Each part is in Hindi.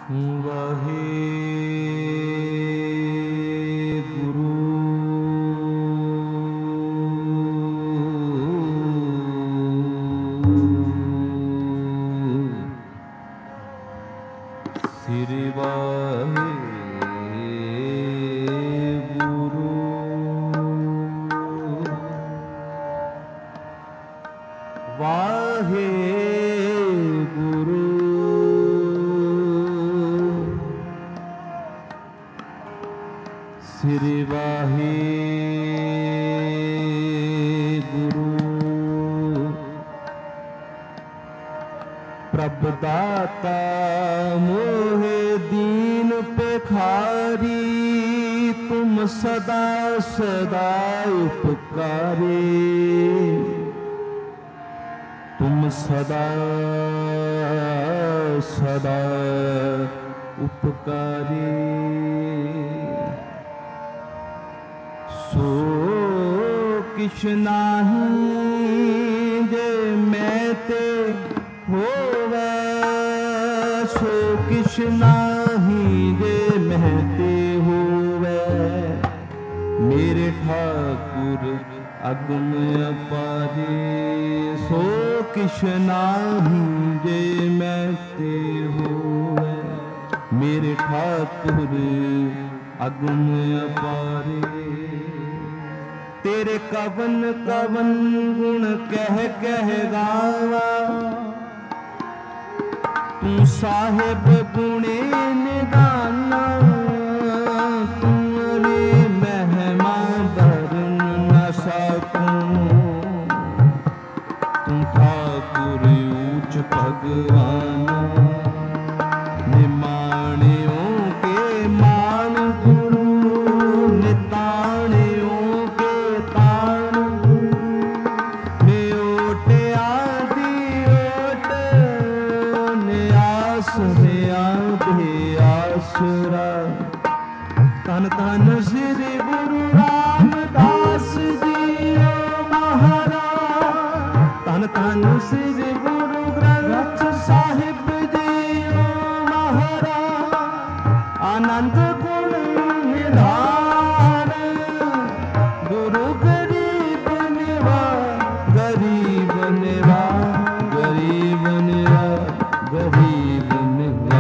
प्रभ दाता मोहे दीन पेखारी, तुम सदा सदा उपकारी, तुम सदा सदा उपकारी। सो किछ नाही जे मैं ते होवे, सो किछ नाही जे मैं ते होवे। मेरे ठाकुर अगम अपारे, सो किछ नाही जे मैं ते होवे। मेरे ठाकुर अगम अपारे। तेरे कवन कवन गुण कह कह गावा, तू साहिब गुणे निदाना। तुम्हारी महिमा भरन न सकूं, तू ठाकुर ऊंच भगवान। निमाणियों के मान गुरु, निताणियों के ताण। नियोटे आदि ओट, नियास नियादे आसरा। धन धन श्री गुरु रामदास जी महाराज। धन धन श्री गुरु ग्रंथ साहिब जी महाराज। आनंद गुण निधान, गुरु गरीब निवा, गरीब निवा, गरीब निवा, गरीब निवा।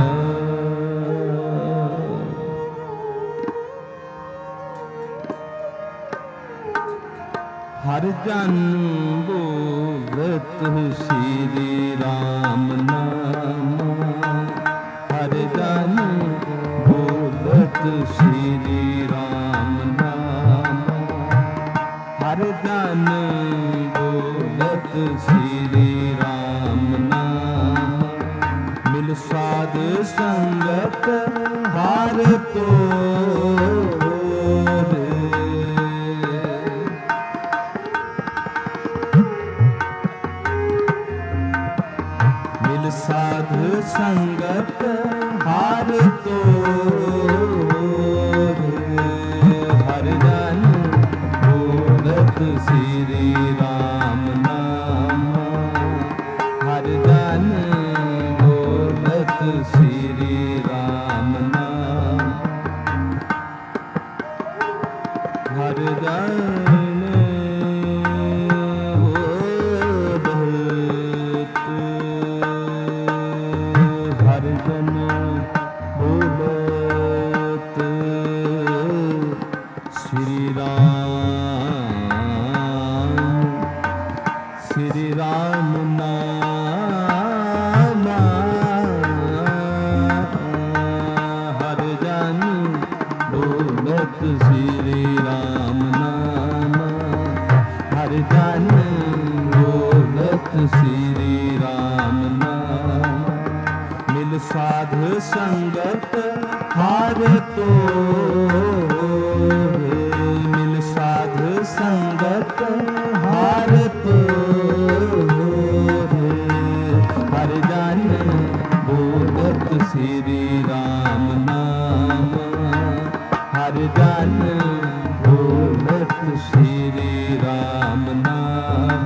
हर जन बोलत श्री राम नाम, हर जन बोलत श्री राम नाम। हर जन बोलत श्री राम नाम। मिल साध संगत हार तो, साध संगत हार तो। हर जन बोलत श्री राम नाम, हर जन बोलत श्री राम नाम। हर जन श्री राम नाम। मिल साध संगत हार तो, मिल साध संगत हार तो। हर जन बोलत श्री राम नाम, हर जन बोलत श्री राम नाम।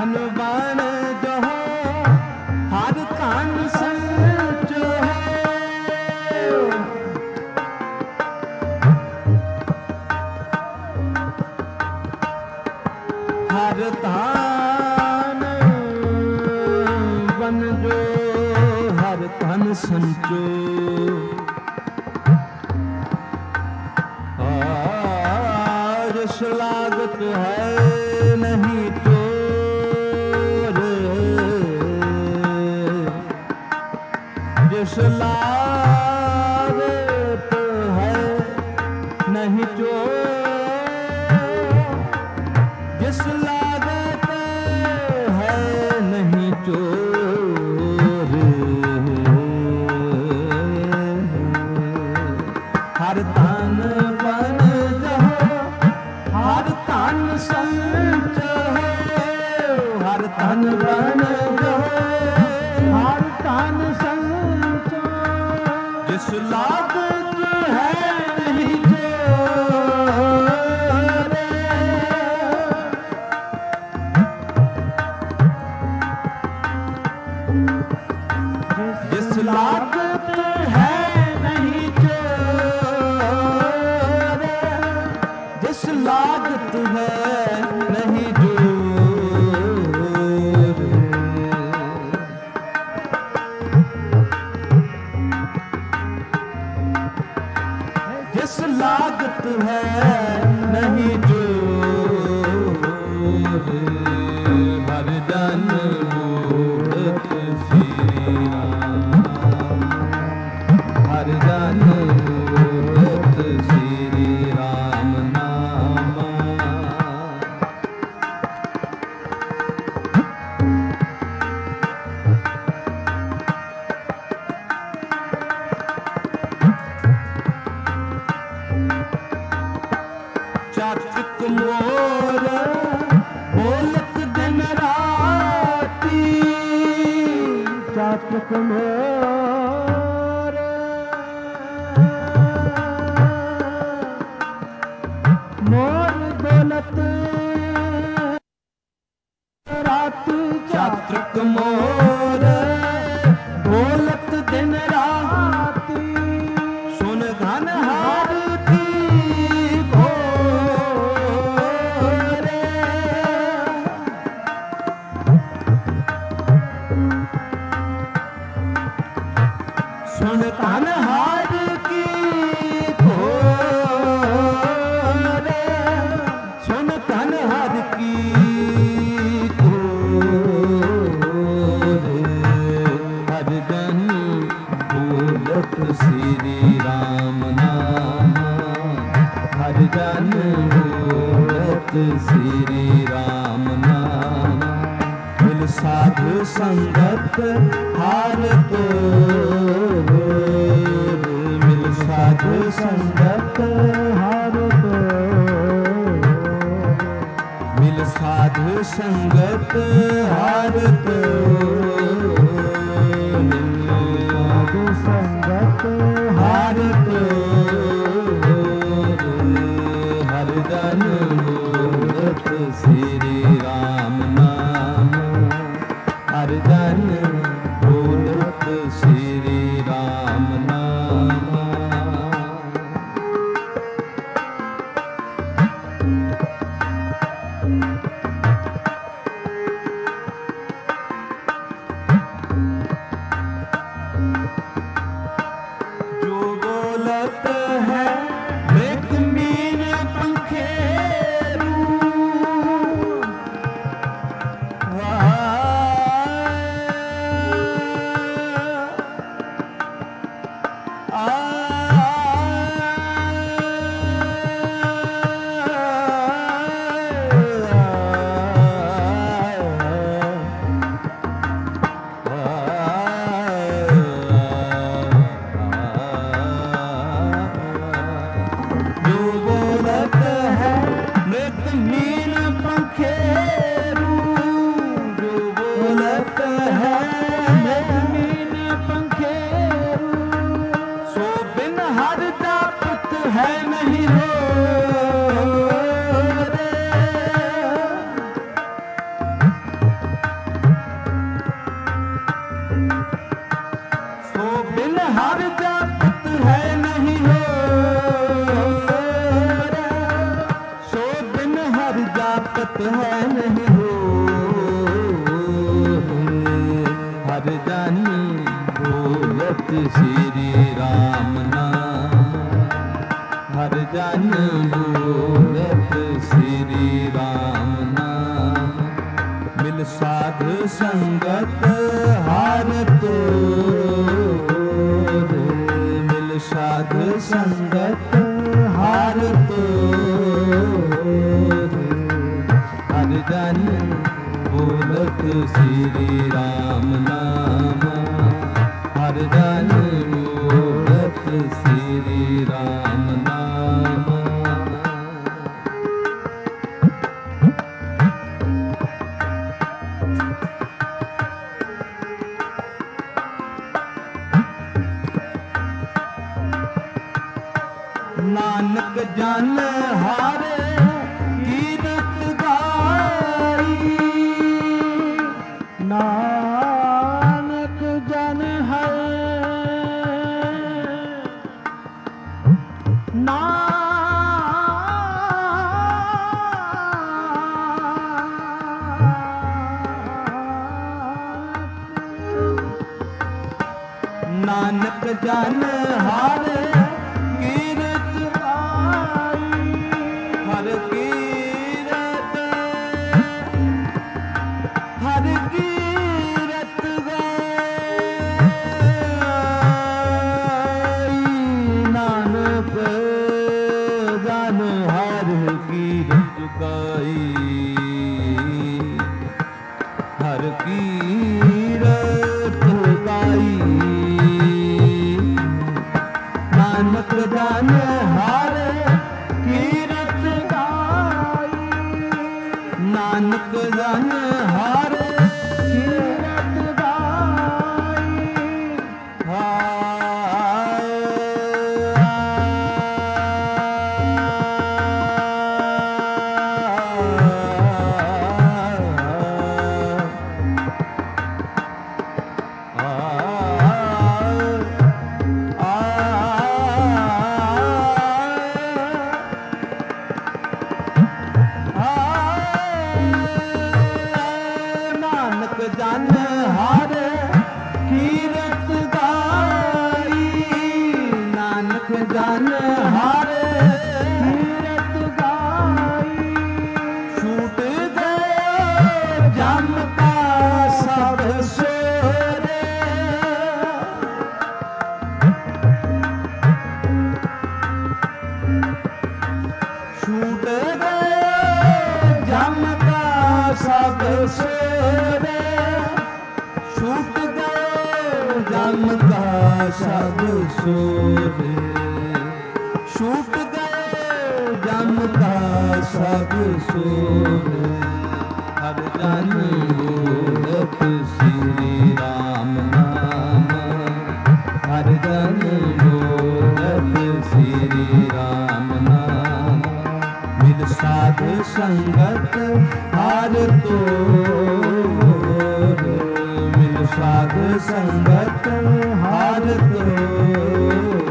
ਧਨ ਬਣ ਜਹੋ ਹਰ ਧਨ ਸੰਚੋ ਹਰ ਧਨ ਬਨ ਜੋ ਹਰ ਧਨ ਸੰਚੋ लागत है नहीं चोर जिस लागत है नहीं चोर जिस लागत है नहीं चोर हर तन बन हर तन संचो हर तन बन हर तन संचो जिस लागत है नहीं चोर जिस लागत है नहीं चोर जिस लागत है नहीं जोर जिस लागत है नहीं जोर हर जन मूरत श्री राम हर जन मूरत श्री राम चातक मोर बोलत दिन राती चातक मोर मोर बोलत राती चातक मोर बोलत दिन राती सुन घन हार सुन धन हार की घोर सुन धन हार की घोर हर जन बोलत श्री राम नाम हर जन बोलत श्री राम नाम मिल साधु संगत हार को मिल साधु संगत हार को मिल साधु संगत हार को मिल साधु संगत हार को हर जन मूरत श्री राम नाम हर जन बोलत श्री राम नाम हर जात है नहीं हो, सो बिन हर जात है नहीं हो। हर जन बोलत श्री राम नाम, हर जन बोलत श्री राम नाम। मिल साध संगत हार तोर, मिल साध संगत हार तोर। हर जन बोलत श्री राम नाम, हर जन बोलत श्री राम नाम। नानक जन हारे कीरत गाई, नानक जन नानक जन हारे कीरत गाई। हर कीरत, हर कीरत गाई। नानक जन हर कीरत गाई, हर कीरत गाई। नानक जन हर कीरत गाई, नानक जन हर कीरत गाई। हाय नानक जन हर कीरत गाई, नानक जन हर कीरत गाई। छूट गए जम का सब सोरे, छूट गए जम का सब सोरे। छूट गए जम का सब सोरे, छूट गए जम का सब सोरे। हर जन बोलत श्री राम नाम, हर जन बोलत श्री राम नाम। मिल साध संगत हार तोर, मिल साध संगत हार तोर।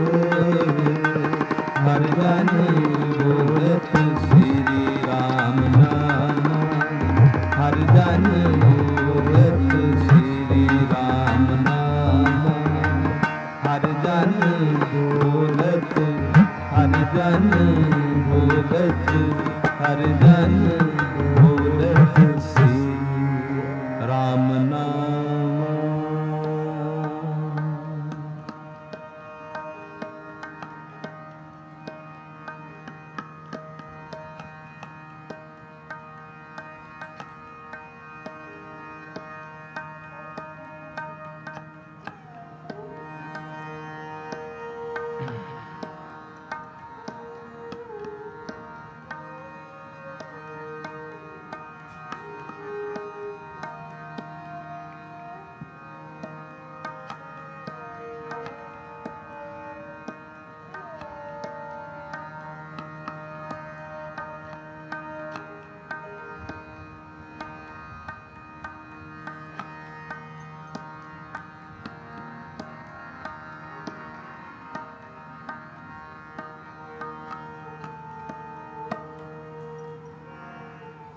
हर जन बोलत श्री राम नाम, हर जन बोलत श्री राम नाम। हर जन बोलत, हर जन बोलत, हर जन बोलत श्री राम नाम।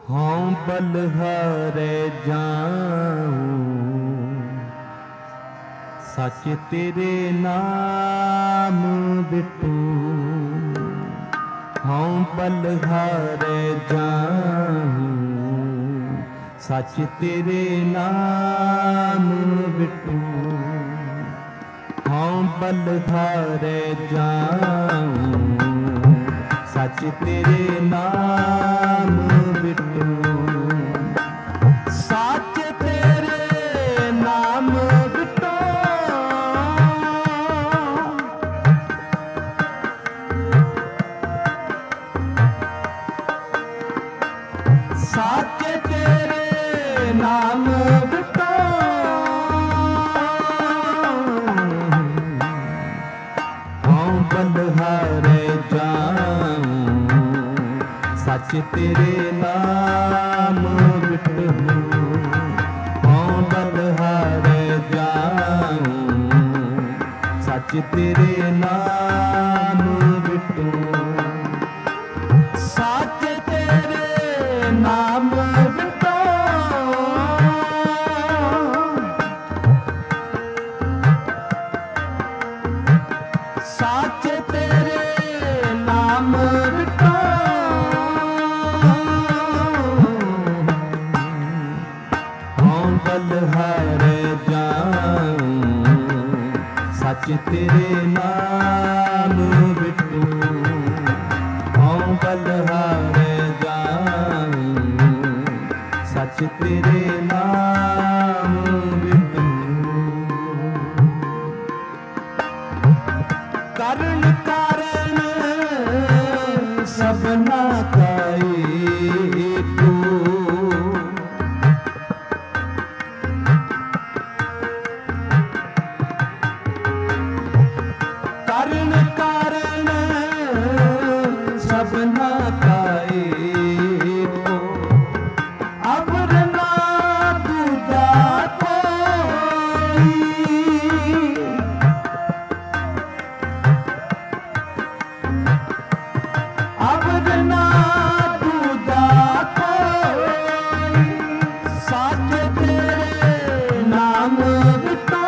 हाँ बलहारे जाऊं सच तेरे नाम बिटू। हाँ बलहारे जाऊं सच तेरे नाम बिटू। हाँ बलहारे जाऊं सच तेरे नाम बिटू। सच तेरे नाम बिटू। सच तेरे नाम बिटू। हाँ बलहारे जाऊं सच तेरे नाम बिटू। हाँ बलहारे जाऊं सच तेरे नाम बिटू। सच तेरे नाम बिटू। सच तेरे नाम बिटू। हाँ बलहारे जाऊं सच तेरे नाम बिटू। हाँ बलहारे जाऊं सच तेरे नाम बिटू। करण कारण सबना का एको। करण कारण सबना का एको। अवर ना दूजा कोई। अवर ना दूजा कोई। सच तेरे नाम बिटू।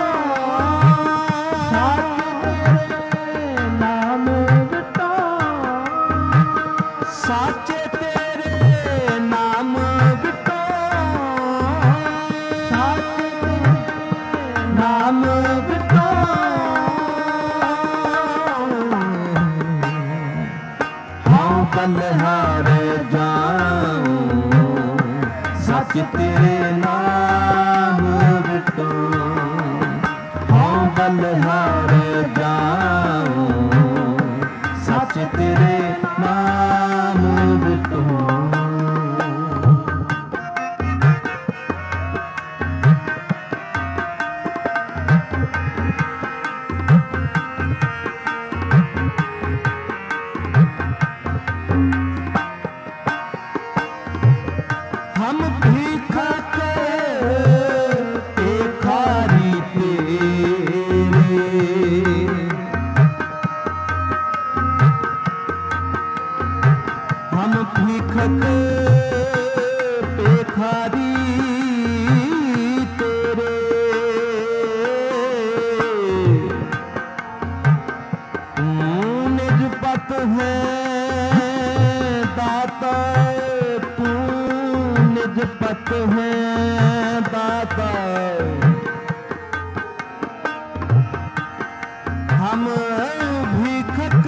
सच तेरे नाम बिटू। सच तेरे नाम बिटू। सच तेरे नाम बिटू। हाँ बलहारे जाऊं सच तेरे नाम बिटू। हाँ बलहारे जाऊं सच तेरे नाम बिटू। हम भीखक भिखारी तेरे। हम भीखक भिखारी तेरे। तू निज पत है दाता। तू निज पत है दाता। हम भिखक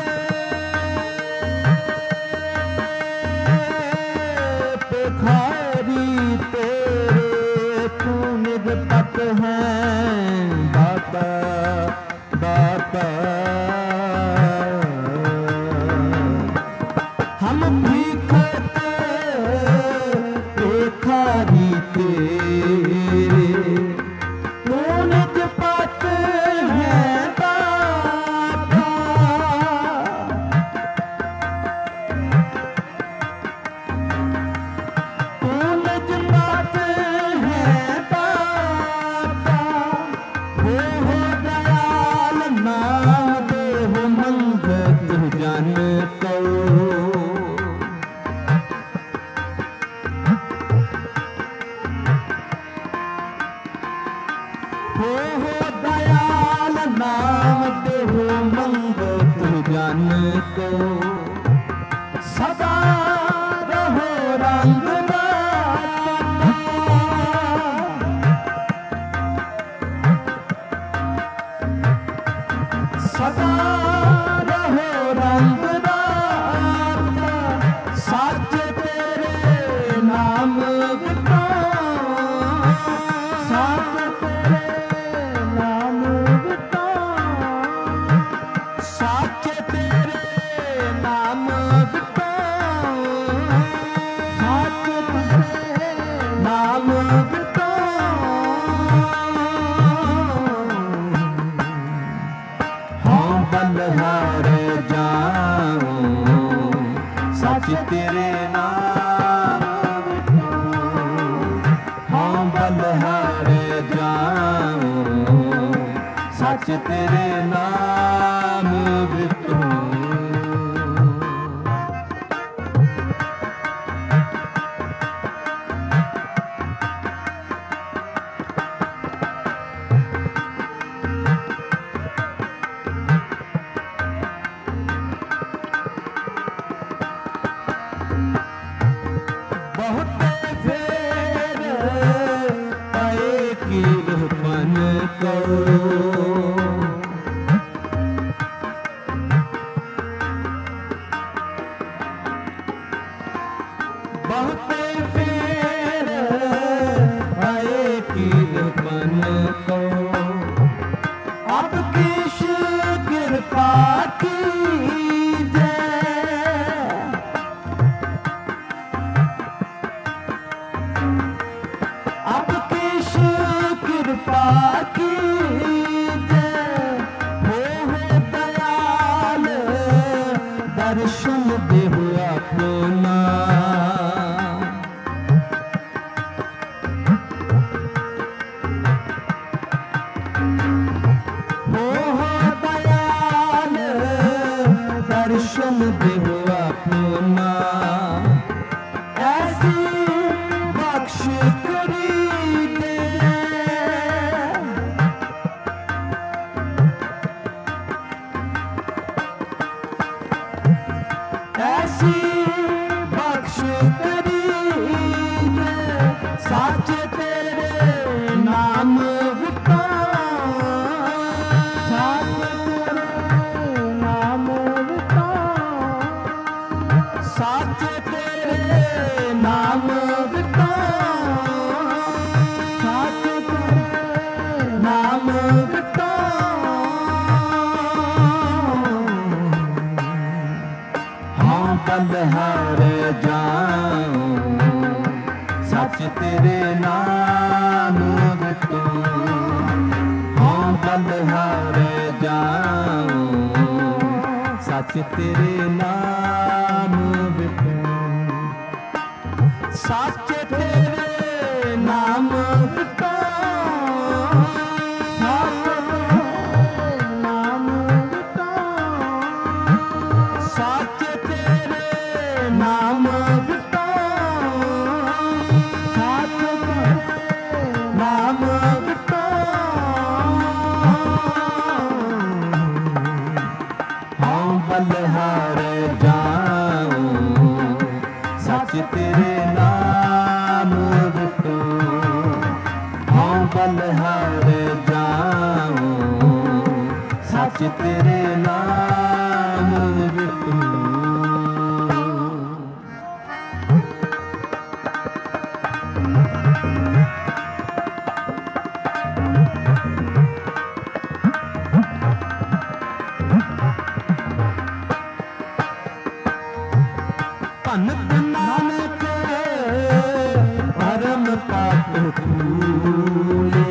भिखारी तेरे। तू निज पत है दाता दाता। हम भिखक भिखारी तेरे। तू निज पत है दाता। तू निज पत है दाता। हो दयाल नाम को सदा रहो रंग सदा रहो रंगदार सच तेरे नाम विता सच तेरे नाम विता सच तेरे नाम विता सच तेरे नाम विता बलहार जाऊं सच तेरे नाम हाँ बलहार जाऊं सच तेरे नाम बितूं बहुते फेर आए कीर्तन को अब किस कृपा कीजिए अब किस कृपा कीजिए हो दयाल दर्शन देहु अपना दर्शन देहो अपना ऐसी बख्श करी दे ऐसी बख्श करी दे सच तेरे नाम विता सच तेरे नाम विता सच तेरे नाम विता हाँ बलहार जाऊं सच तेरे नाम वितूं हाँ बलहार जाऊं सच तेरे नाम सच तेरे नाम विता सच तेरे नाम विता सच तेरे नाम विता सच तेरे नाम विता हाँ बलहार जाऊं सच तेरे नाम वितूं हाँ बलहार जाऊं सच तेरे नाम वितूं भनत नानक परम पाप भूले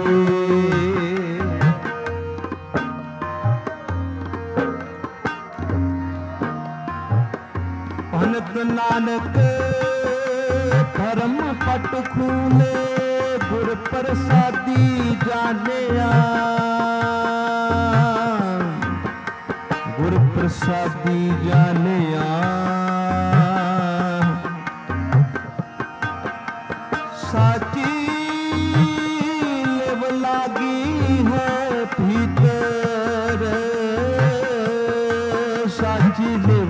भनत नानक परम पट खूले गुर प्रसादी जानिया गुर प्रसादी जानिया साची लेव लागी है भीतर साची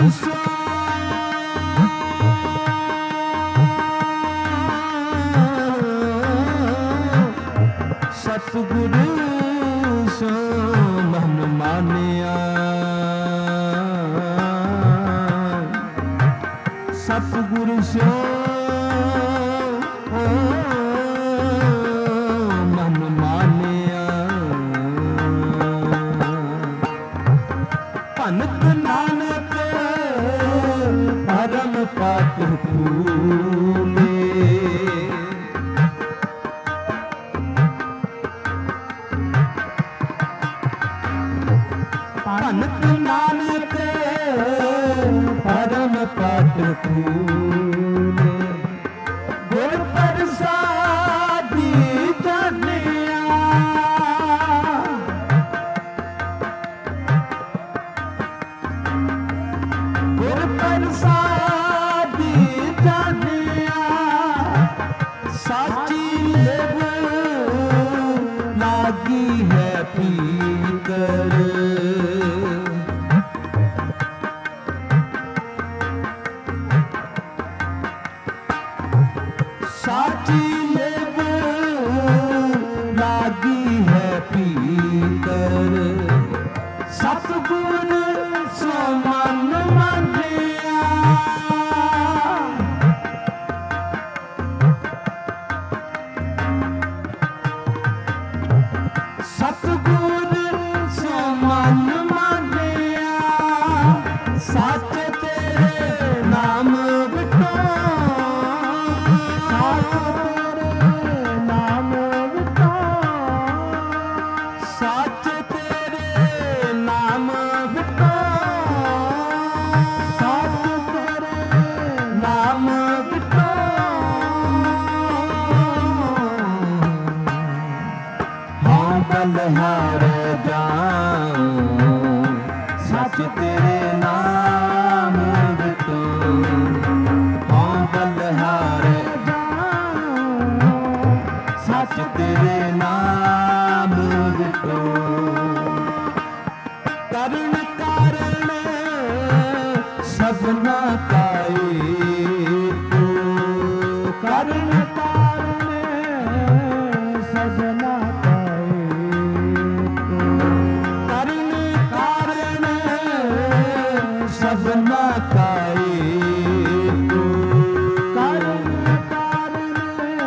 ਸਤਿਗੁਰੂ ਸੋ ਮਨ ਮਾਨਿਆ, ਸਤਿਗੁਰੂ ਸੋ ਮਨ ਮਾਨਿਆ। ਭਗਤ ਨਾਨਕ ਪਰਮ ਪਦ ਭੂਲੇ, ਭਗਤ ਨਾਨਕ ਪਰਮ ਪਦ ਭੂਲੇ, ਗੁਰ ਪ੍ਰਸਾਦੀ ਜਾਣਿਆ, ਗੁਰ ਪ੍ਰਸਾਦੀ ਜਾਣਿਆ। ਸਾਚੀ ਲਿਵ ਲਾਗੀ ਹੈ ਭੀਤਰ, ਸਾਚੀ ਲਿਵ ਲਾਗੀ ਹੈ ਭੀਤਰ। ਸਤਿਗੁਰ ਸੋ ਮਨ ਮਾਨਿਆ, ਸਤਿਗੁਰ ਸੋ ਮਨ ਮਾਨਿਆ। ਸੱਚ ਤੇਰੇ ਨਾਮ ਵਿਟੋ, ਸੱਚ ਤੇਰੇ ਨਾਮ ਵਿਟੋ, ਸੱਚ ਤੇਰੇ ਨਾਮ ਵਿਟੋ, ਸੱਚ ਤੇਰੇ ਨਾਮ ਵਿਟੋ। ਹਾਂ ਬਲਿਹਾਰੇ ਜਾਉ, ਸੱਚ ਤੇਰੇ ਨਾਮ ਵਿਟੋ। ਹਾਂ ਬਲਿਹਾਰੇ ਜਾਉ, ਸੱਚ ਤੇਰੇ ਨਾਮ ਵਿਟੋ। ਕਰਨ ਕਾਰਨ ਸਭਨਾ ਕਾ ਏਕੋ, ਕਰਨ ਕਾਰਨ ਸਭਨਾ ਕਾ ਏਕੋ, ਕਰਨ ਕਾਰਨ ਸਭਨਾ ਕਾ ਏਕੋ, ਕਰਨ ਕਾਰਨ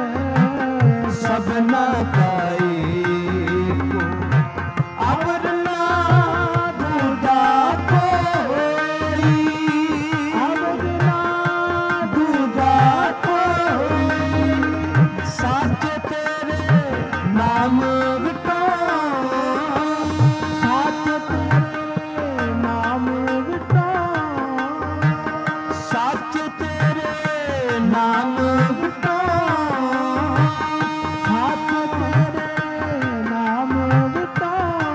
ਸਭਨਾ ਕਾ ਏਕੋ। ਅਵਰ ਨਾ ਦੂਜਾ ਕੋਈ, ਅਵਰ ਨਾ ਦੂਜਾ ਕੋਈ। ਸੱਚ ਤੇਰੇ ਨਾਮ ਵਿਟੋ, ਸੱਚ ਤੇਰੇ ਨਾਮ ਵਿਟੋ, ਸੱਚ ਤੇਰੇ ਨਾਮ ਵਿਟੋ, ਸੱਚ ਤੇਰੇ ਨਾਮ ਵਿਟੋ।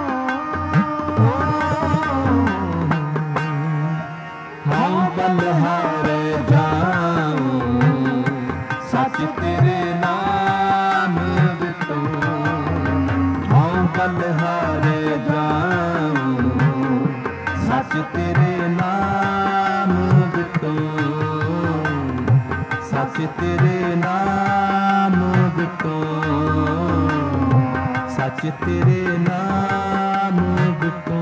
ਹਾਂ ਬਲਿਹਾਰੇ ਜਾਉ, ਸੱਚ ਤੇਰੇ ਨਾਮ ਵਿਟੋ। ਹਾਂ ਬਲਿਹਾਰੇ ਜਾਉ, ਸੱਚ ਤੇਰੇ ਨਾਮ ਵਿਟੋ, ਸੱਚ ਤੇਰੇ ਨਾਮ ਵਿਟੋ, ਸੱਚ ਤੇਰੇ ਨਾਮ ਵਿਟੋ।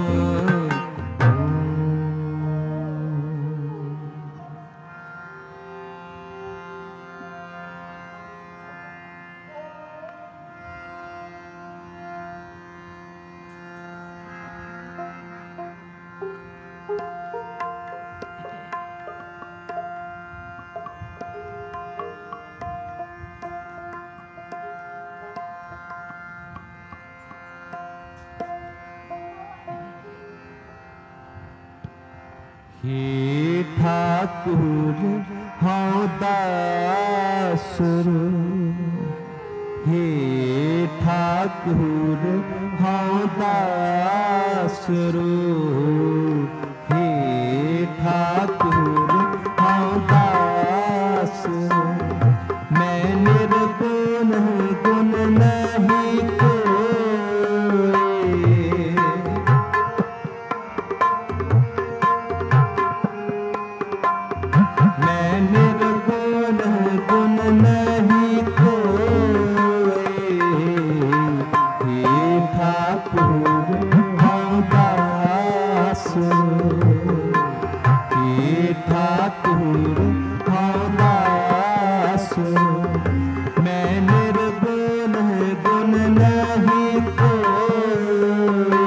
हे ठाकुर हौं दासुर, हे ठाकुर हौं दासुर, हे ठाकुर हौं दासुर। मैं निर्गुण गुण नहीं कोई, हे ठाकुर हाँ दास, मैं निर्गुण गुण नहीं कोई,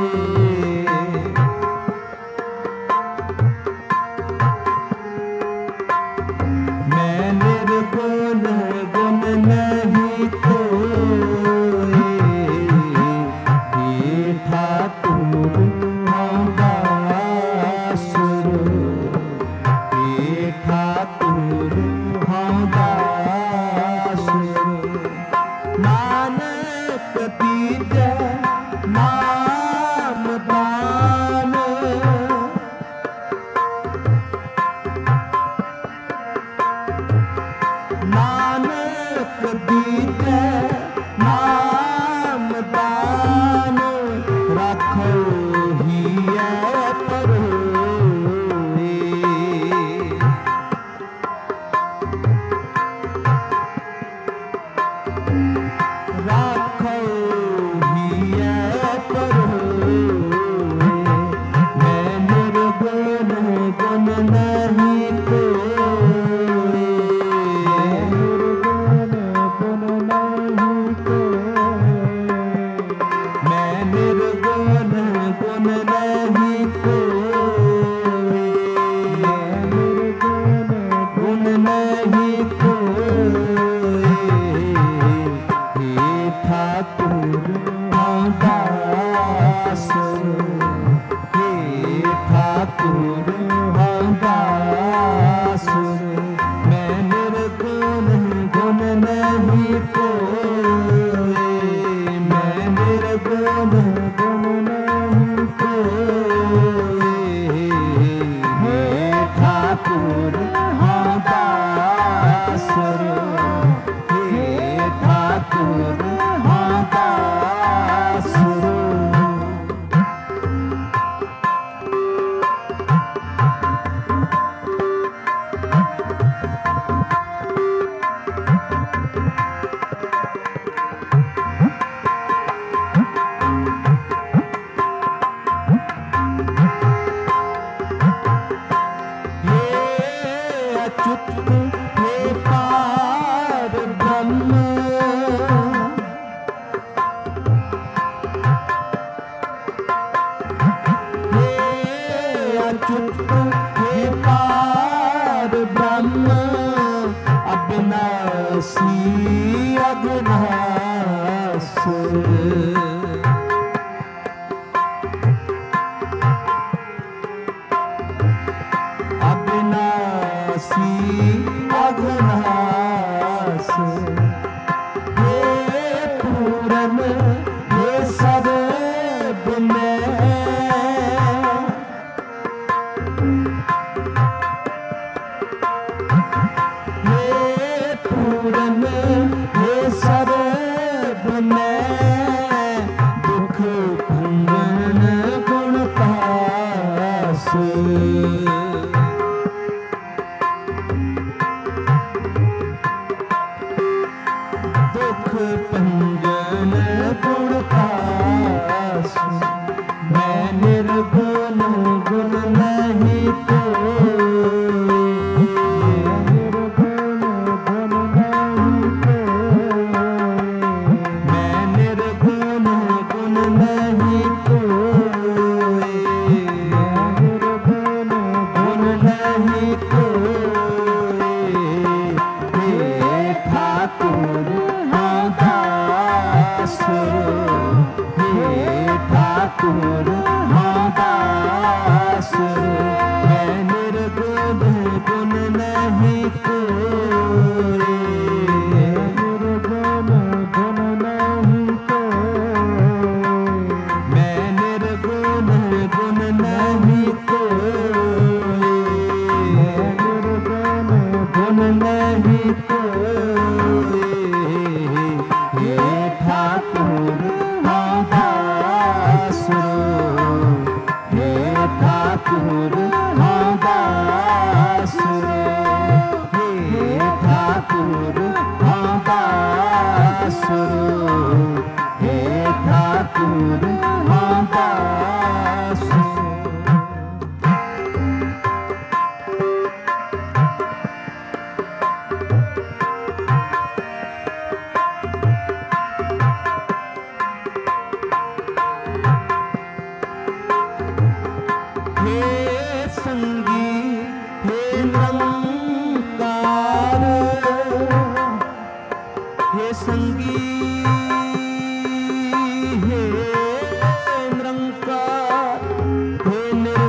मैं निर्गुण गुण नहीं कोई, हे ठाकुर हाँ दास, हे ठाकुर हाँ दास, नानक दीजै नाम दान, नानक दीजै नाम दान, राखो हियै परोए, राखो हियै परोए, मैं निर्गुण गुण नहीं कोई, मैं निर्गुण गुण नहीं कोई, गुण नहीं कोई, हे ठाकुर हाँ दास, हे ठाकुर हाँ दास, मैं निर्गुण गुण नहीं कोई, मैं निर्गुण गुण नहीं कोई, हे ठाकुर हाँ दास, हे ठाकुर हाँ दास, हे अच्युत हे पार ब्रह्म, हे अच्युत हे पार ब्रह्म, अविनाशी अविनाश, अविनाशी अघनाश, हे पूरन हे सर्व में, हे पूरन हे सर्व में, दुख भंजन गुण पास, दुख भंजन गुण पास, मैं निर्गुण गुण नहीं कोई, निर्गुण गुण नहीं कोई, मैं निर्गुण गुण नहीं कोई, निर्गुण गुण नहीं कोई, हे ठाकुर हाँ दास, हे ठाकुर हाँ दास, मैं निर्गुण गुण नहीं कोई, निर्गुण गुण नहीं कोई, मैं निर्गुण गुण नहीं कोई, निर्गुण गुण नहीं कोई, हे ठाकुर हाँ दास, हे ठाकुर हाँ दास, हे ठाकुर हाँ दास, हे ठाकुर हाँ दास।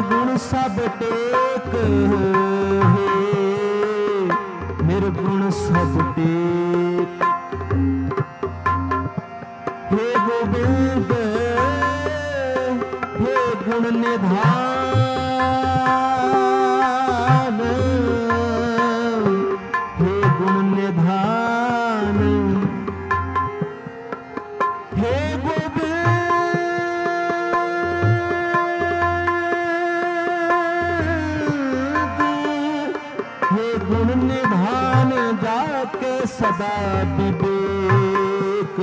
निर्गुण सब टेक हे निर्गुण सब टेक हे गोविंद हे गुण निधान हे गुण निधान हे गुण निधान जाके सदा विवेक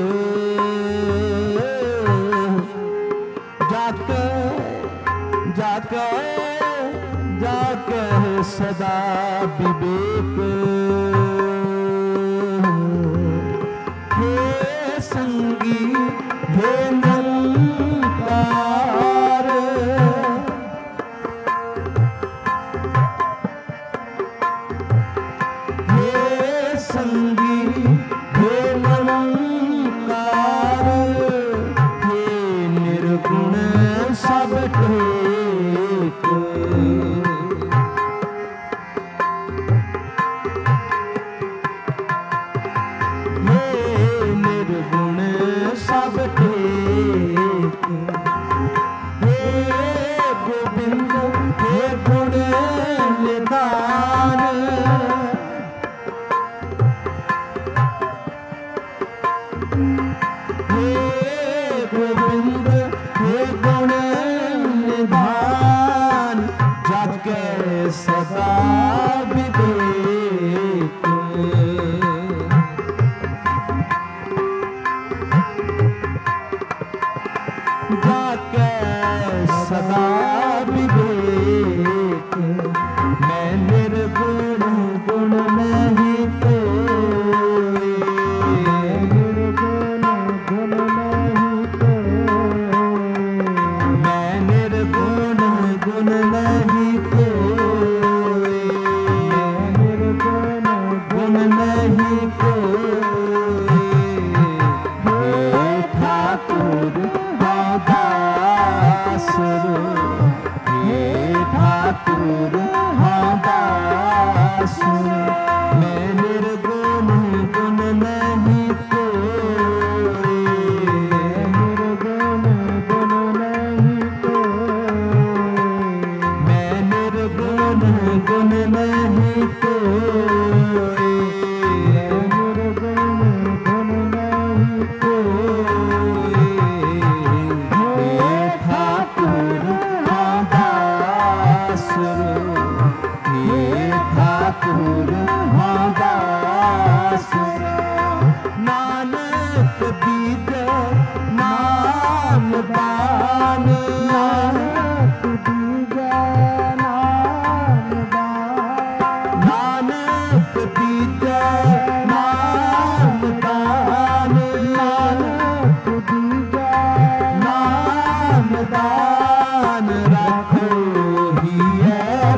जाके जाके जाके सदा विवेक हे संगी हे निरंकार संगी हे निरंकार हे निर्गुण सब टेक हे निर्गुण सब टेक हे गोविंद हे गुण निधान गोविंद हे गुण निधान जाके सदा विवेक जाके सदा विवेक मैं निर्गुण गुण नहीं कोई निर्गुण गुण नहीं मैं निर्गुण गुण नहीं कोई निर्गुण गुण नहीं कोई हे ठाकुर दास हे ठाकुर दास मैं निर्गुण गुण नहीं कोई निर्गुण गुण नहीं कोई मैं निर्गुण गुण नहीं कोई निर्गुण गुण नहीं कोई हे ठाकुर दास हे ठाकुर दास नानक बीज नाम दान नानक बीज नाम दान नानक बीज नाम दान नानक बीज नाम दान रखो ही है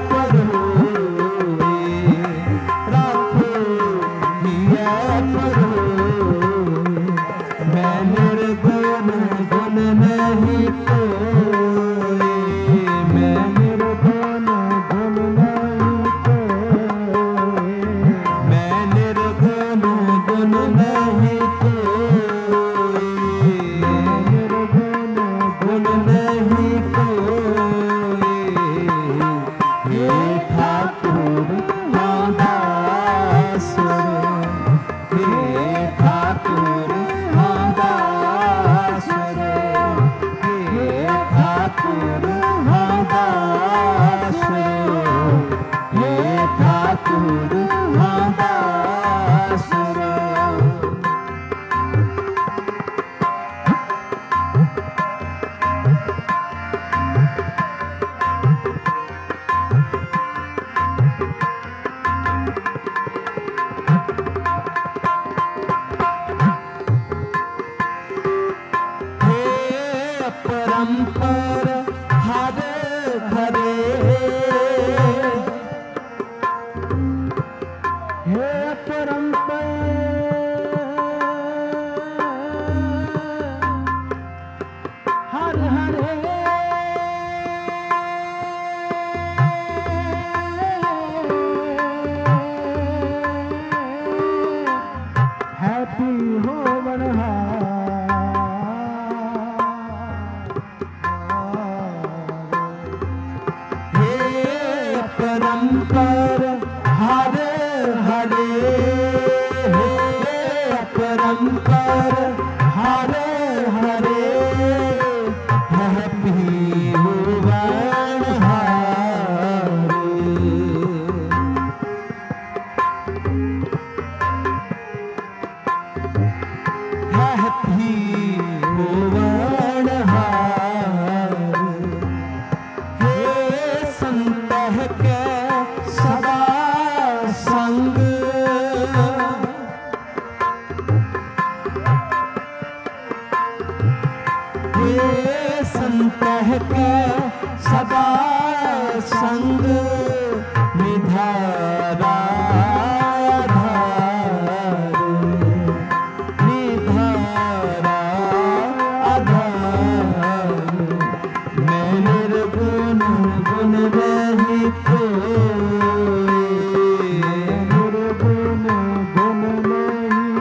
नहीं कोई, निर्गुण गुण नहीं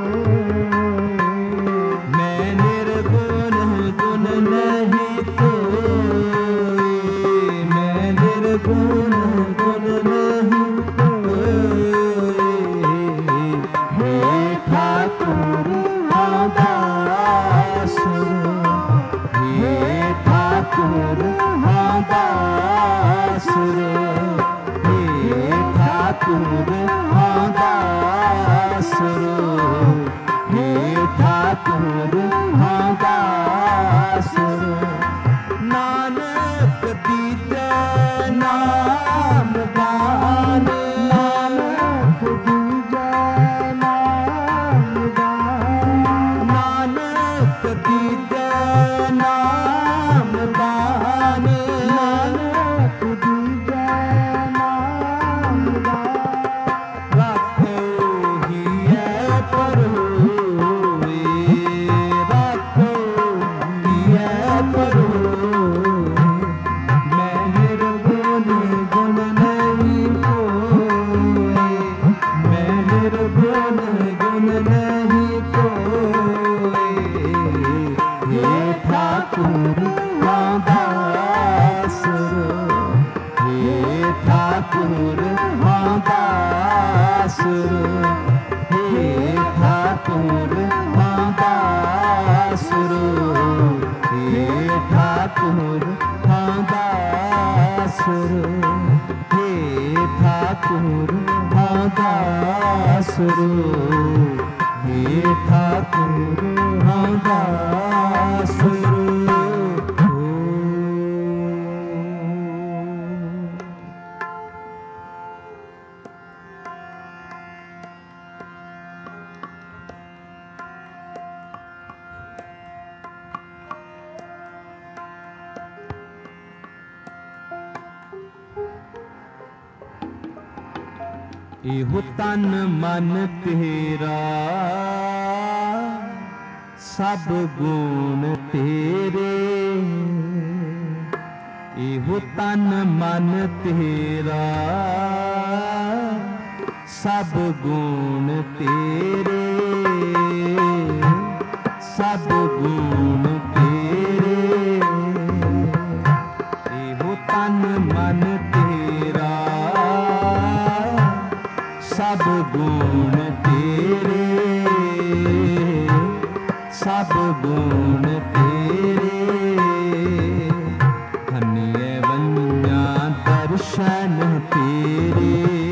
कोई, मैं निर्गुण गुण नहीं कोई, मैं निर्गुण गुण नहीं कोई। हे ठाकुर दासुर, हे ठाकुर दासुर, हे ठाकुर दासुर, हे ठाकुर दासुर। नानक दीजै नाम दान, नानक दीजै नाम दान, नानक दीजै नाम दान, नानक दीजै नाम दान। राखो हियै परोए, राखो हियै परोए, मैं निर्गुण गुण नहीं कोई, मैं निर्गुण गुण नहीं कोई। हे ठाकुर दासुर, हे ठाकुर दासुर, हे ठाकुर दासुर, हे ठाकुर दासुर, हे ठाकुर दासुर, हे ठाकुर दासुर। एहो तन मन तेरा सब गुण तेरे, एहो तन मन तेरा सब गुण तेरे, सब गुण तेरे, एहो तन मन तेरा सब गुण तेरे, सब गुण तेरे। धन्य बन्या दर्शन तेरे,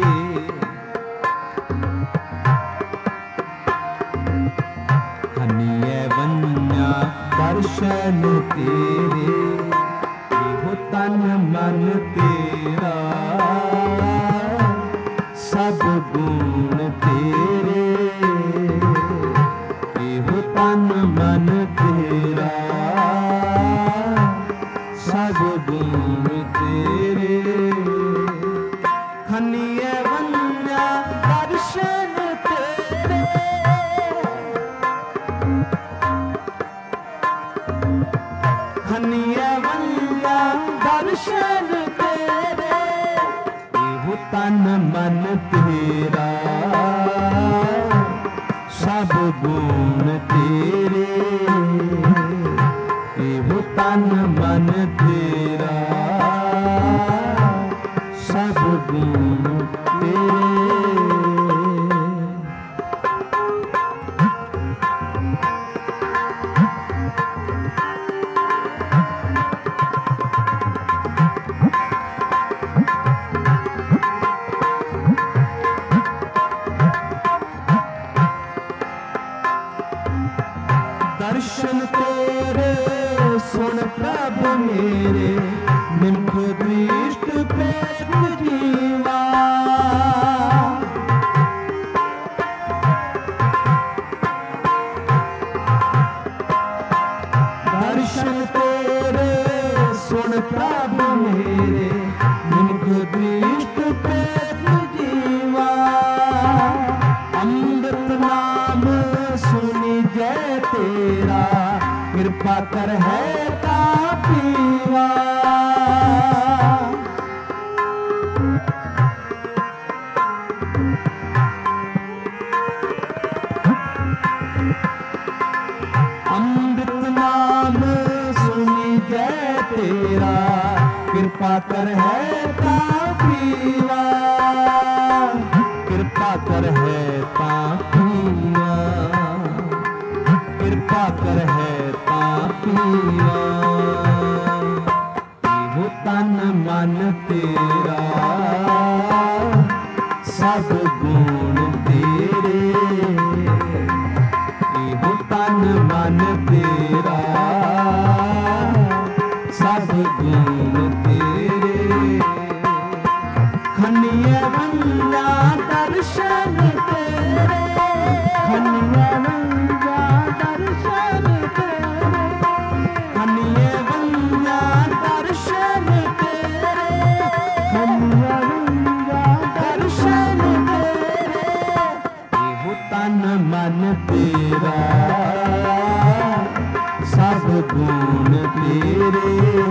धन्य बन्या दर्शन तेरे, एहो तन मन तेरा सब गुण तेरे, एहो तन मन तेरा सब गुण तेरे। धन्य बन्या दर्शन तेरे, धन्य बन्या दर्शन तेरे, एहो तन मन तेरा सब गुण तेरे, एहो तन मन तेरा सब गुण तेरे। दर्शन तेरे सुन प्रभु मेरे, निम्फ दृष्ट पेट जीवा, कृपा कर है ता पीवा, कृपा कर है ता पीवा, कृपा कर है ता पीवा। इहो तन मन तेरा सब गुण तेरे, इहो तन मन तेरा सब गुण तेरे। खनिया बंदा दर्शन तेरे, खनिया बंदा दर्शन तेरे, खनिया बंदा दर्शन तेरे, खनिया बंदा दर्शन तेरे। इहो तन मन तेरा सब गुण तेरे,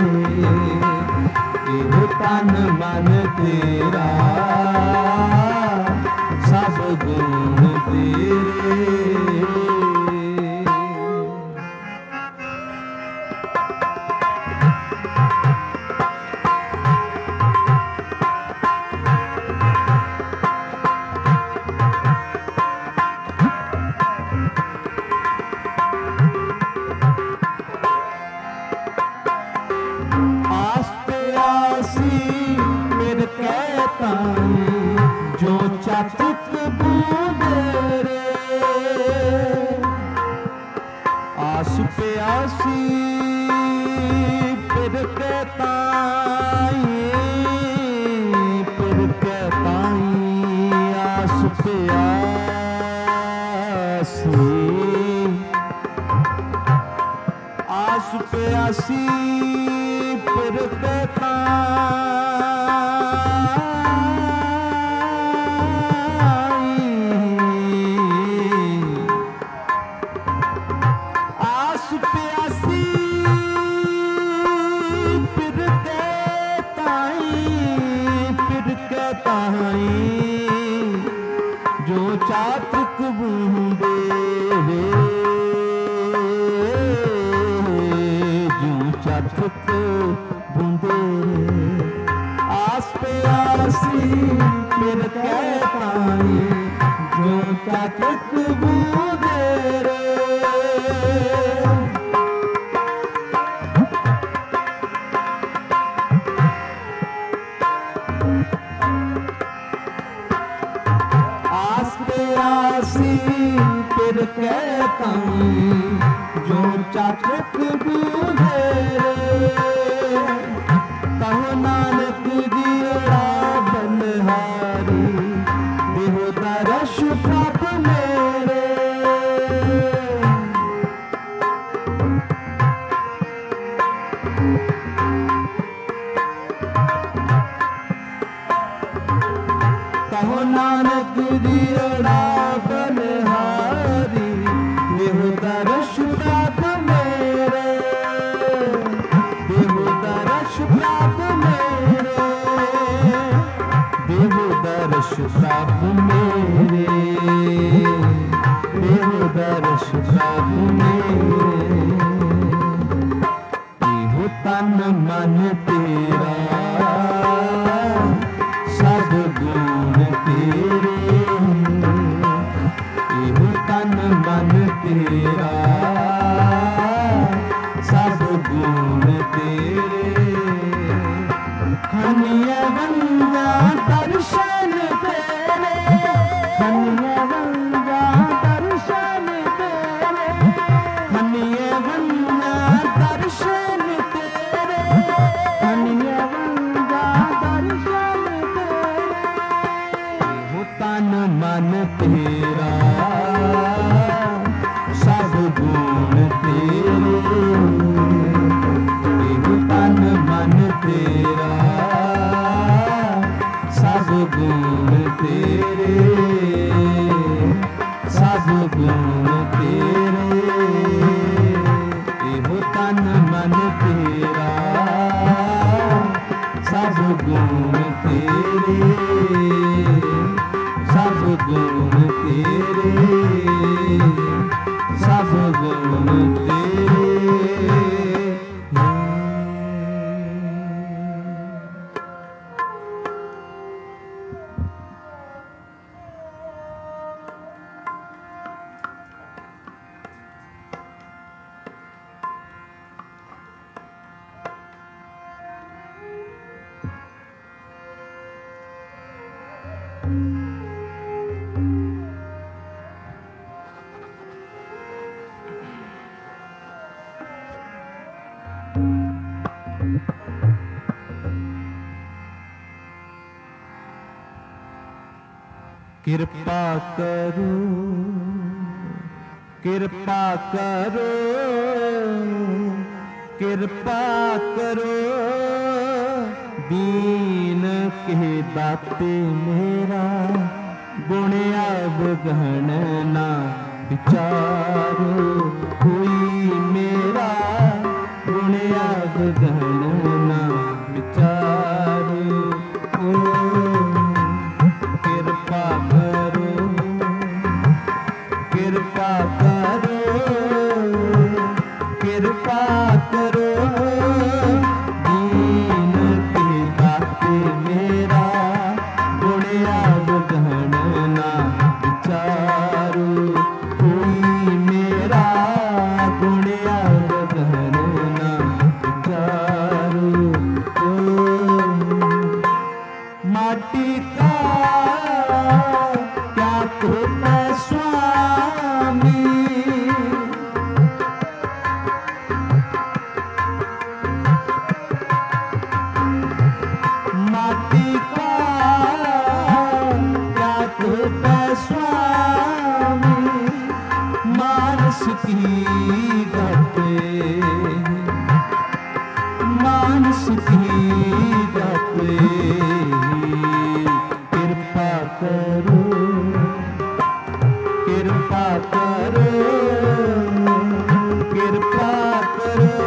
इहो तन मन तेरा सब गुण तेरे। जो चातुक बूंदे रे, आस प्यासी फिर के ताई, फिर के ताई आस प्यासी, आस प्यासी फिर के ताई, जो चातुक बूंदे रे, जो चातुक बूंदे रे, आस प्यासी फिर के ताई, जो चातुक बूंदे रे। आसी फिर के ताई, जो चातुक बूंदे रे। कहो नानक दियरा बलिहारी, देहो दर्श प्रभ मेरे। कहो नानक दियरा बलिहारी, देहो दर्श प्रभ मेरे, देहो दर्श प्रभ मेरे, देहो दर्श प्रभ मेरे, देहो दर्श प्रभ मेरे। इहो तन मन तेरा सब गुण तेरे, इहो तन मन तेरा सब गुण तेरे। खनिया बंदा दर्शन तेरे, खनिया बंदा दर्शन तेरे, खनिया बंदा दर्शन तेरे, खनिया बंदा दर्शन तेरे। इहो तन मन तेरा सब गुण तेरे, इहो तन मन तेरा सब गुण तेरे, सब गुण तेरे। इहो तन मन तेरा सब गुण तेरे, सब गुण तेरे, सब गुण तेरे। कृपा करो, कृपा करो, कृपा करो, दीन के दाते मेरा गुण अवगण ना विचारो, कोई मेरा गुण अवगण ना विचारो। कृपा करो, कृपा करो, कृपा करो, दीन के दाते मेरा गुण अवगण ना विचारो, कोई मेरा गुण अवगण ना विचारो। माटी का क्या कृपा स्वामी, माटी का क्या कृपा स्वामी, मानस की गते, मानस की गते। कृपा करो, कृपा करो, कृपा करो,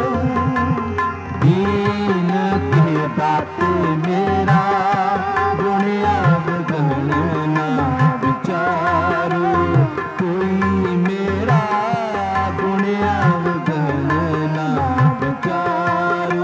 दीन के दाते मेरा गुण अवगण ना विचारो, कोई मेरा गुण अवगण ना विचारो।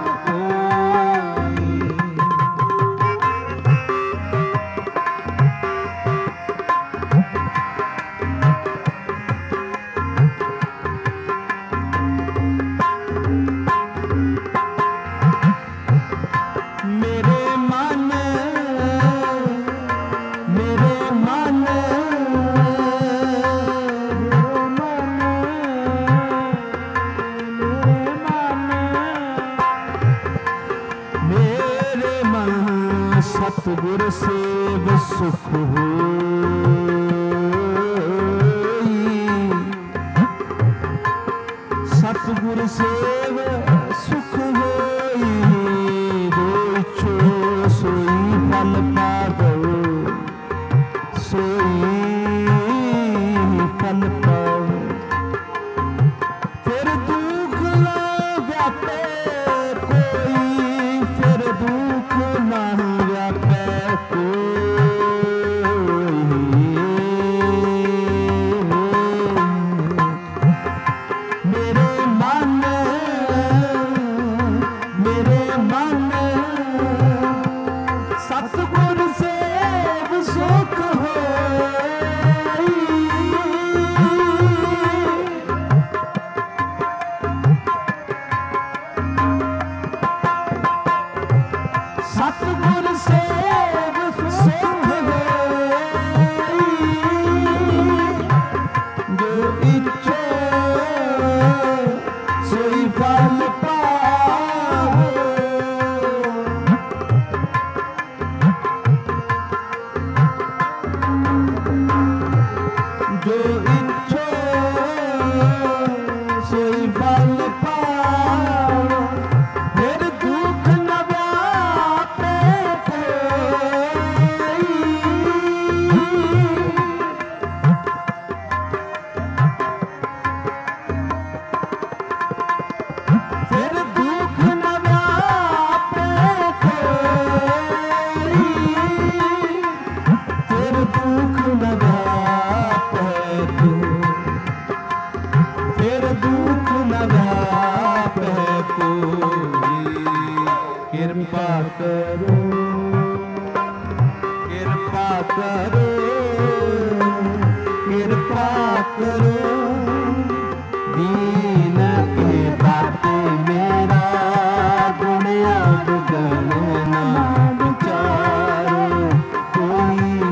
मेरे मन, मेरे मन, मेरे मन सतगुर सेव सुख होई, सतगुर सेव सुख होई, सोई फल पावो, सोई फल पावो। फिर दुख ना व्यापे कोई, फिर दुख ना व्यापे कोई। मेरे मन, मेरे मन, सतगुर सेव सुख होई, सतगुर सेव सुख होई, जो इच्छो सोई फल पावो। जो इच्छो सोई फल पावो, फिर दुख न व्यापे कोई। फिर दुख न व्यापे कोई, फिर दुख न व्यापे कोई, फिर दुख न व्यापे कोई। कृपा करो, कृपा करो, कृपा करो, दीन के दाते मेरा गुण अवगण ना विचारो, कोई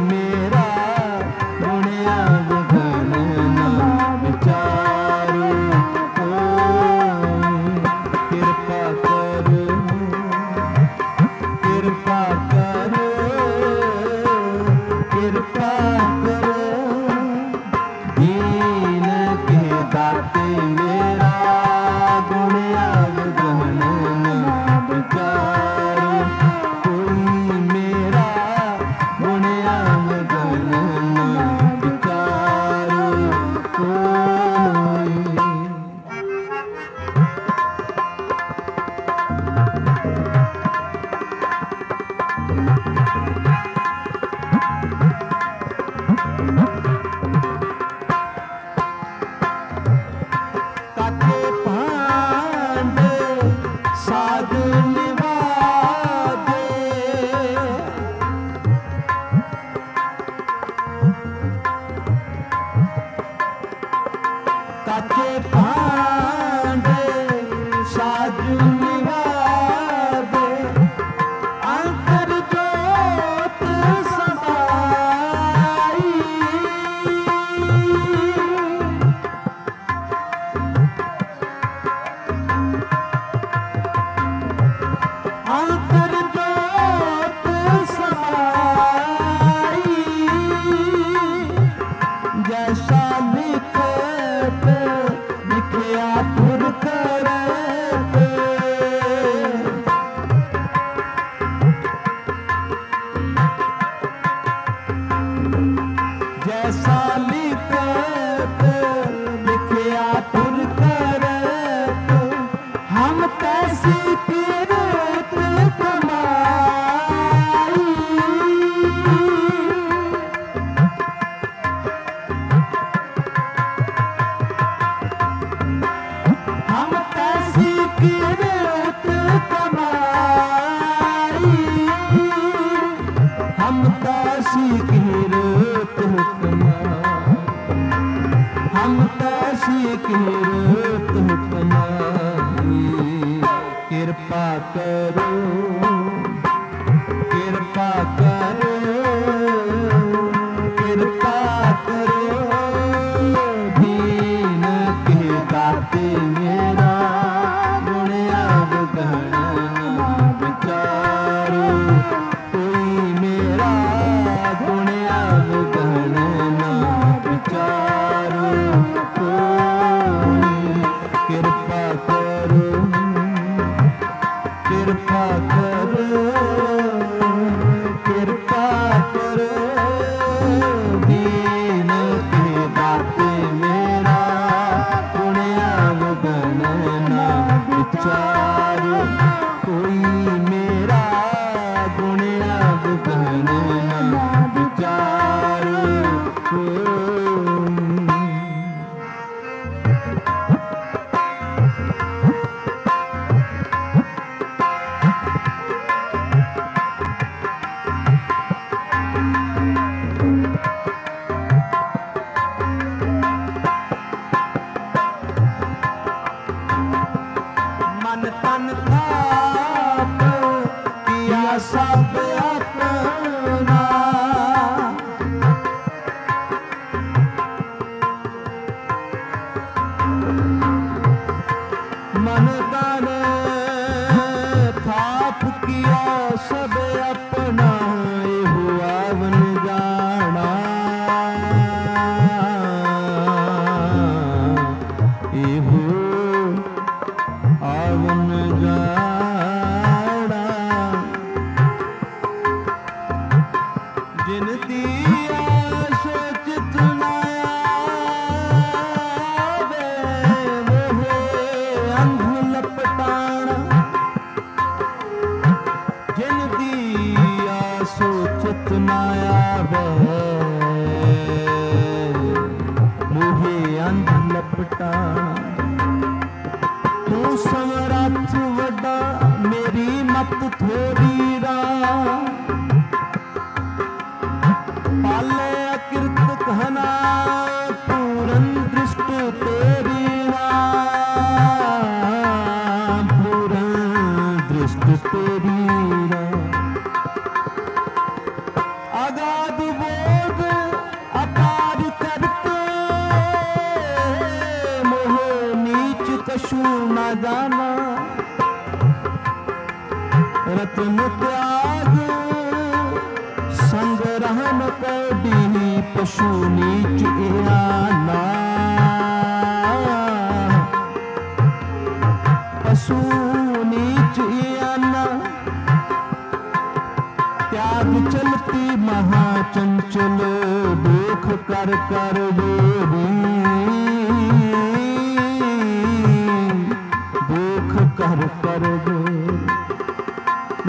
नानक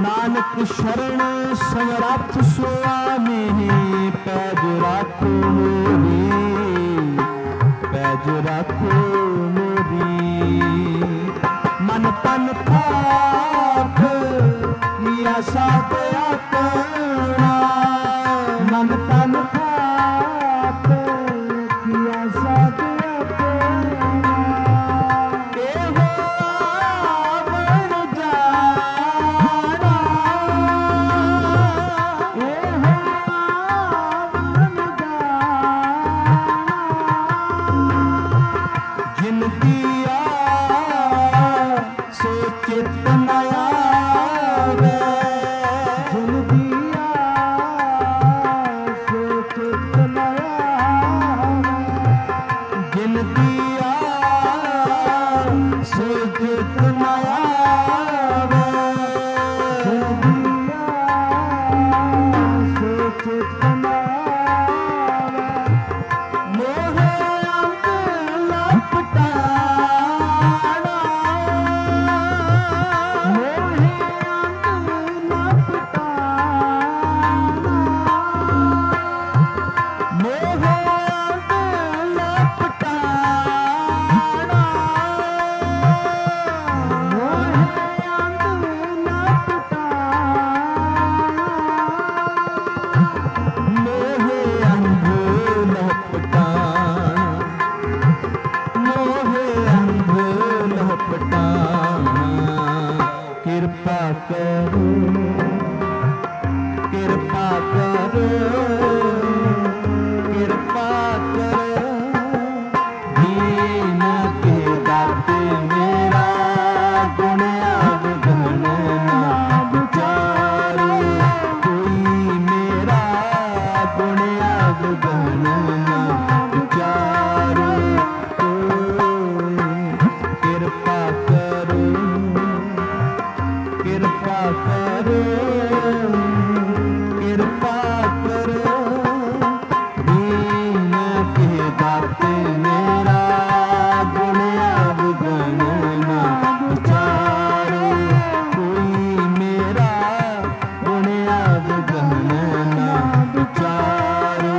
शरण समरथ स्वामी पैज राखो मोरी, पैज राखो मोरी। मन तन थाप किया साथ अपना, मन तन थाप किया साथ अपना। एहो आवन जाना, एहो आवन जाना। जिन दिया सो चित न आवे, जिन दिया सो चित न आवे, जिन दिया सो चित न आवे, जिन दिया सो चित न आवे। मोहे अंग लपटाना, मोहे अंग लपटाना, मोहे अंग लपटाना, मोहे अंग लपटाना, मोहे अंग लपटाना, मोहे अंग लपटाना। कृपा करो, कृपा करो, कृपा करो। दीन के दाते मेरा गुण अवगुण ना विचारो, कोई मेरा गुण अवगुण ना विचारो। कृपा करो, कृपा करो, कृपा करो। दीन के दाते मेरा गुण अवगुण ना विचारो, कोई मेरा गुण अवगुण ना विचारो।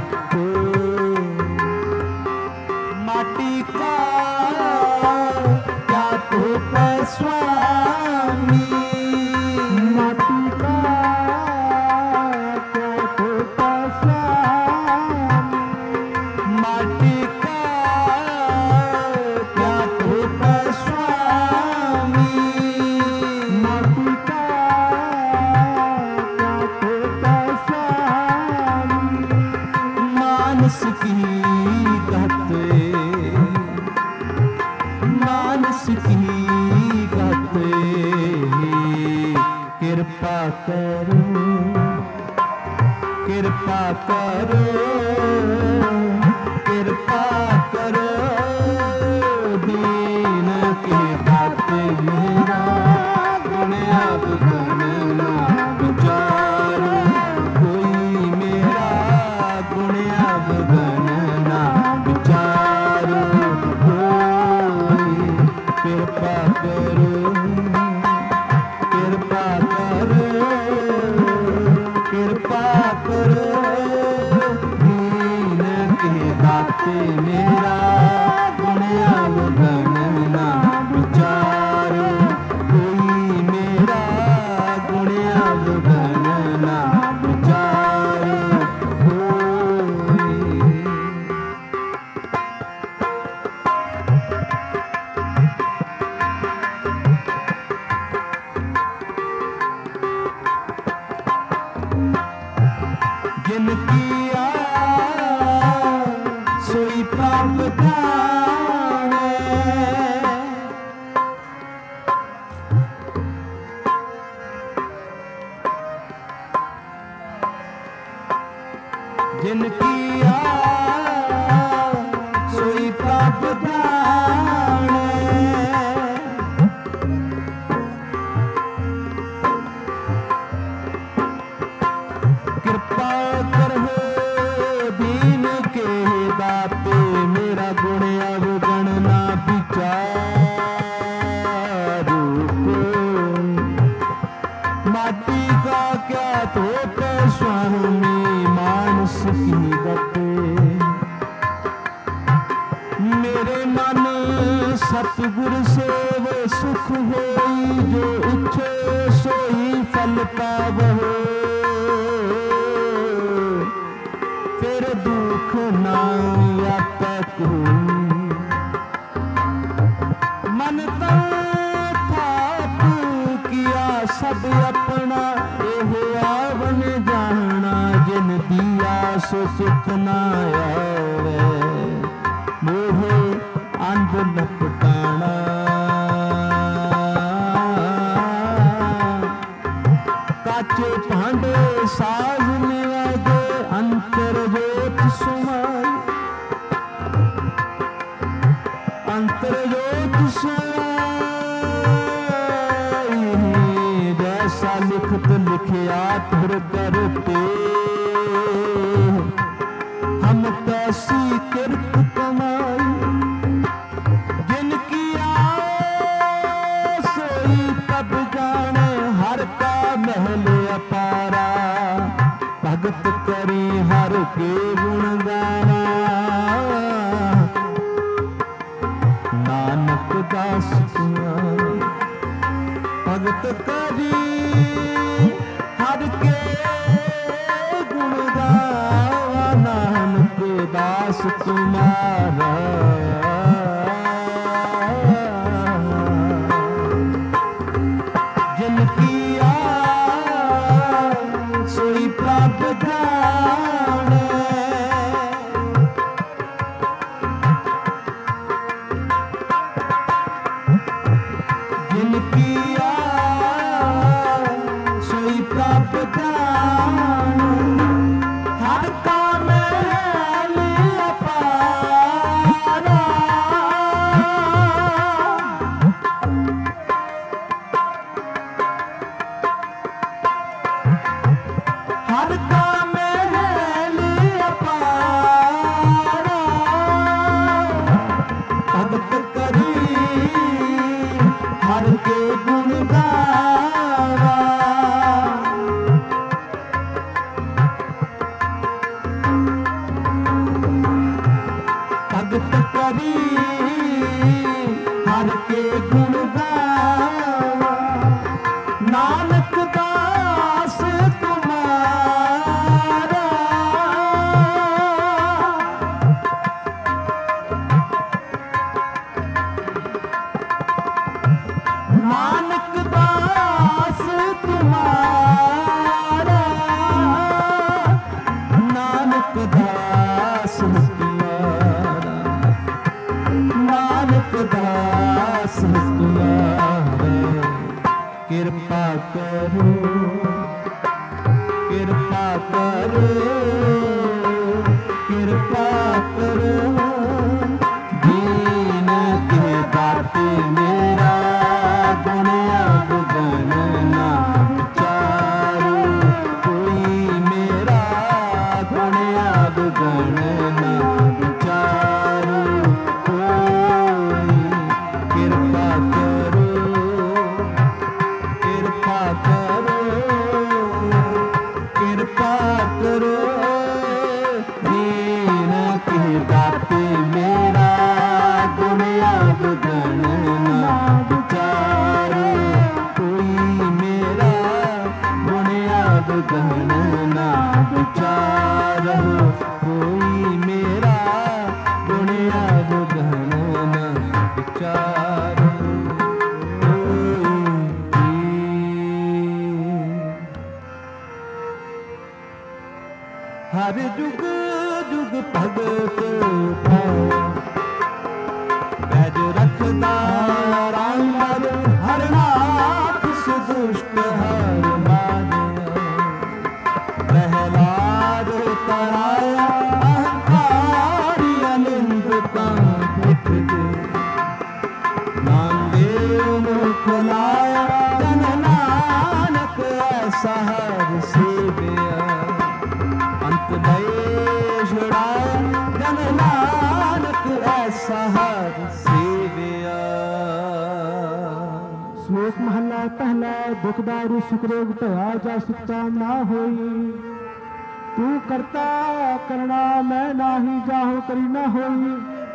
माटी का क्या धूप स्वामी, माटी का क्या धूप स्वामी, माटी का क्या धूप स्वामी, माटी का क्या धूप स्वामी। मानस की कहते, मानस की कहते। कृपा करो, कृपा करो, कृपा करो। दीन के दाते मेरा गुण अवगुण ना विचारो, कोई मेरा गुण अवगुण ना विचारो। कृपा करो, कृपा करो, कृपा करो। दीन के दाते मेरा गुण अवगुण ना विचारो, कोई मेरा गुण अवगुण ना विचारो। जिन किया सोई प्राप्त जाने, जिन किया सोई प्राप्त जाने। कृपा करो दीन के दाते मेरा गुण अवगुण ना विचारो। माटी स्वामी मानस की गते। मेरे मन सतगुर सेव सुख होई, जो इच्छो सोई फल पावो। फिर दुख ना आपै कोई, मन थाप किया सब अपना। एहो आवन जाना, जिन दिया सो सुख ना आवे। मोह अंध लपटाना, काचे भांडे साज निवाजे। अंतर जोत सुमाई, अंतर जोत सुमाई। जैसा लिखत लिखिया तुर करते, हम कैसी किरत कमाई। जिनकी सोई तब जाने, हर का महल अपारा। भगत करी हर के गुण गाना, नानक दास तुम्हारा। भगत करी हर के गुण गाना, नानक दास तुम्हारा। जिनकी सोई प्राप्त जाने, जिनकी सोई प्राप्त जाने। हर का महल अपारा, हर का महल अपारा। भगत करी हर के गुण गावा। भगत करी हर के गुण गावा, नानक दास तुम्हारा। नानक दास तुम्हारा, नानक दास तुम्हारा, नानक दास तुम्हारा। कृपा करो, कृपा करो, कृपा करो। दीन के दाते मेरा, गुण अवगुण ना विचारो। कोई मेरा गुण अवगुण ना विचारो। कोई कृपा करो, कृपा करो, कृपा करो। दीन के दाते मेरा, गुण अवगुण ना विचारो। कोई मेरा गुण अवगुण ना विचारो। कोई मेरा गुण अवगुण ना विचारो। हर जुग जुग भगत बैज रखदा राम हर। हर नाथ सुदुष्ट हर मानिया। प्रहलाद तराया अहंकारी अनिंद पिठ दे। नामदेव मुख लाया जन नानक ऐसा हर सेविया। अंत भये छुड़ाया जन नानक ऐसा हर सेविया। श्लोक महला पहला। दुखदारू सुख रोग भया जा सुख ना होई। करता करना मैं नाही जाहु करी न होई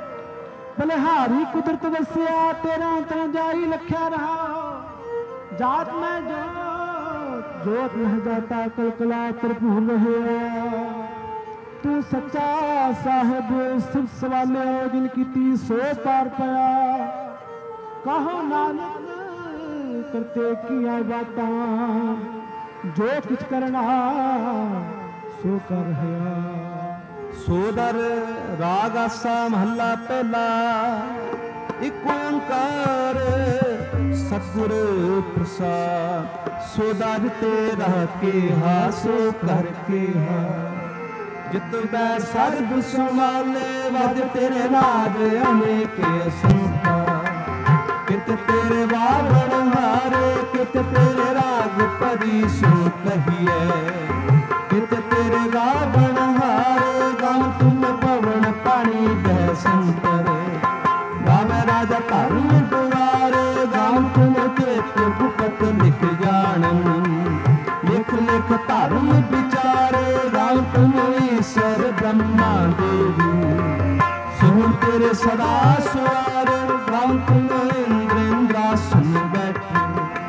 बलिहारी कुदरत दसिया तेरा तन जाई लख्या रहा जात में जोत में जाता कलकला त्रिपुर रहे तू सच्चा साहिब सिर्फ सवाले जिनकी ती सो पार पाया कहो नानक करते किया बातां जो कुछ करना सो कर है सोदर राग आसा महला पहला एक ओंकार सतगुर प्रसाद सोदर तेरा के हा सो कर के हा जित बै सर्ब संभाले वज तेरे राज अनेके संता कित तेरे वारण हारे कित तेरे राग परी सो कहिए कित तेरे रावण हारे गाँव तुम पवन पानी बह संतरे गाँव राजा धर्म दुआरे गाँव तुम केत भुपत लिख जानन लिख लिख धर्म विचारे गाँव तुम ईश्वर ब्रह्मा देवी सुन तेरे सदा सुवार गाँव तुम इंद्र इंद्रासन बैठे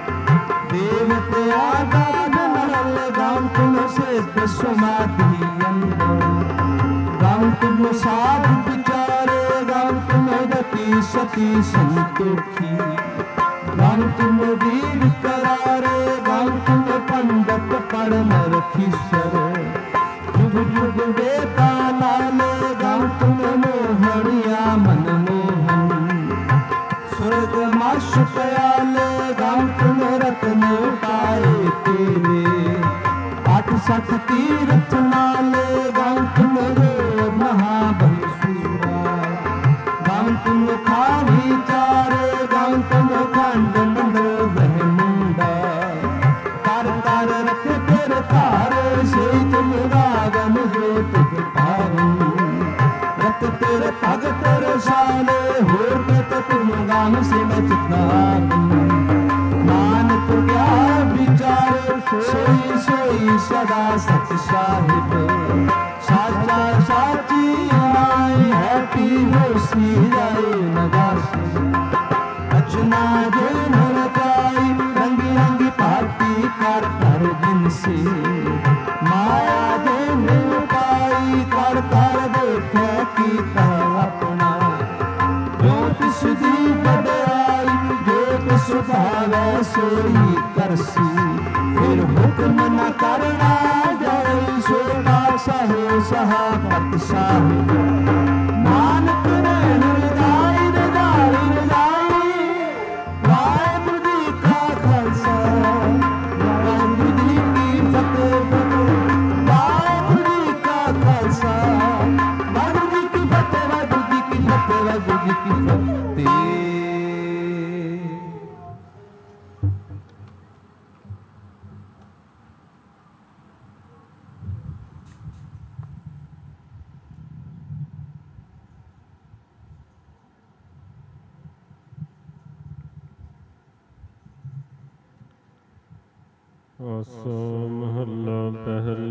देवते आगाध महल गाँव तुम सिद्ध समाधि अंदर गाँव तुम साध विचारे गाँव तुम गति सती संतोखी गाँव तुम वीर करारे गाँव तुम पंडित पढ़ नरखीश्वर जुग जुग वेदा लाले गाँव तुम मोहनिया मनमोहन स्वर्ग माश पयाले गाँव तुम रत्न पाए तेरे आठ सठ तीर्थ नाले गाँव तुम रो महाबलसूरा गाँव तुम खानी चारे गाँव तुम खंड मंडल बह मुंडा कर कर रख तेरे तारे से तुम रागन जो तुझ पावन रत तेरे भगत रसाले होर कत तुम गान से बचता नानक क्या विचारे सोई सोई सदा सच साहिब साचा साची माई है पी होसी जाए नगासी रचना जो न रचाई रंगी रंगी भांति कर कर दिन से माया जो न पाई कर कर देखे कीता अपना जो तिस दी बड़ाई जो तिस भावे सोई करसी फिर हुक्म न करना जय सोना सहो सहा पत साहिब नानक रैन रजाई रजाई रजाई वाहिगुरू जी का खालसा वाहिगुरू जी की फतेह वाहिगुरू जी का खालसा वाहिगुरू जी की फतेह वाहिगुरू जी की फतेह वाहिगुरू जी की फतेह। आसा महला पहला